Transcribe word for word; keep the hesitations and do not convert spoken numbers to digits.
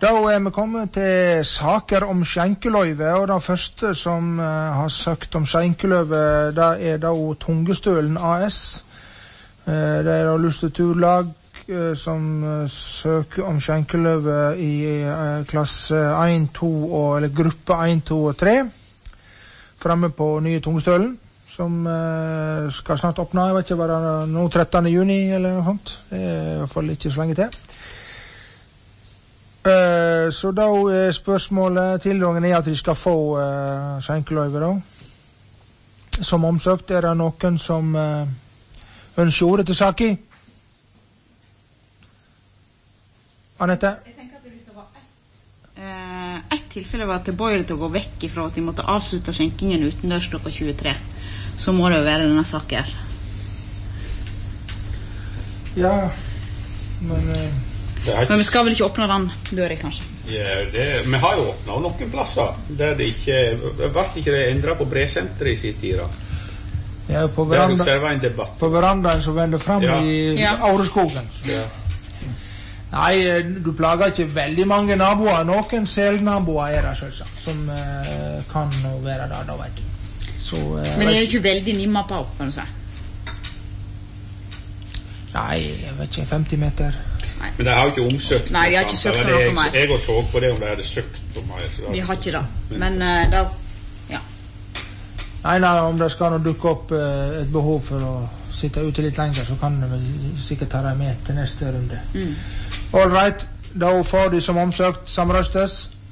Da er vi kommet til saker om skjenkeløyve, og den første som uh, har søkt om skjenkeløyve, det er da Tungestølen A S. Uh, det er da Lusteturlag uh, som uh, søker om skjenkeløyve i uh, klasse en, to, og, eller gruppe en, to og tre, fremme på nye Tungestølen, som uh, skal snart åpne. Jeg vet ikke, var det nå trettende juni eller noe sånt? Det er i hvert fall ikke så lenge til. Uh, så da er spørsmålet tilrådingen er at de skal få uh, skjenkeløyve da. Som omsøkt, er det noen som uh, ønsker ordet til Saki? Anette? Jeg tenker at hvis det var ett uh, ett tilfelle var tilbøyelig til å gå vekk ifra at de måtte avslutte skjenkingen utendørs klokka tjuetre, så må det jo være denne saken her. Ja, men... Uh, Men vi skal vel ikke åpne den døren, kanskje? Ja, det, vi har jo åpnet noen plasser der det ikke ble ikke det endret på bresenteret i sin tid. Ja, på veranda, på verandaen som vender frem ja. I ja. Aureskogen. Ja. Nei, du plager ikke veldig mange naboer. Noen selnaboer er det selvsagt, som uh, kan være der, da vet du. Så, uh, Men det er jo ikke veldig nimma på, kan du si? Nei, jeg vet ikke, femti meter. Men de har jo ikke omsøkt. Nei, de har ikke søkt noe på meg. Jeg har så på det om de hadde søkt på meg. De har ikke det, men uh, da, ja. Nei, nei, om det skal nå dukke opp uh, et behov for å sitte ute litt lenger, så kan de vel sikkert ta deg med til neste runde. Mm. All right, da får de som omsøkt samrøstes.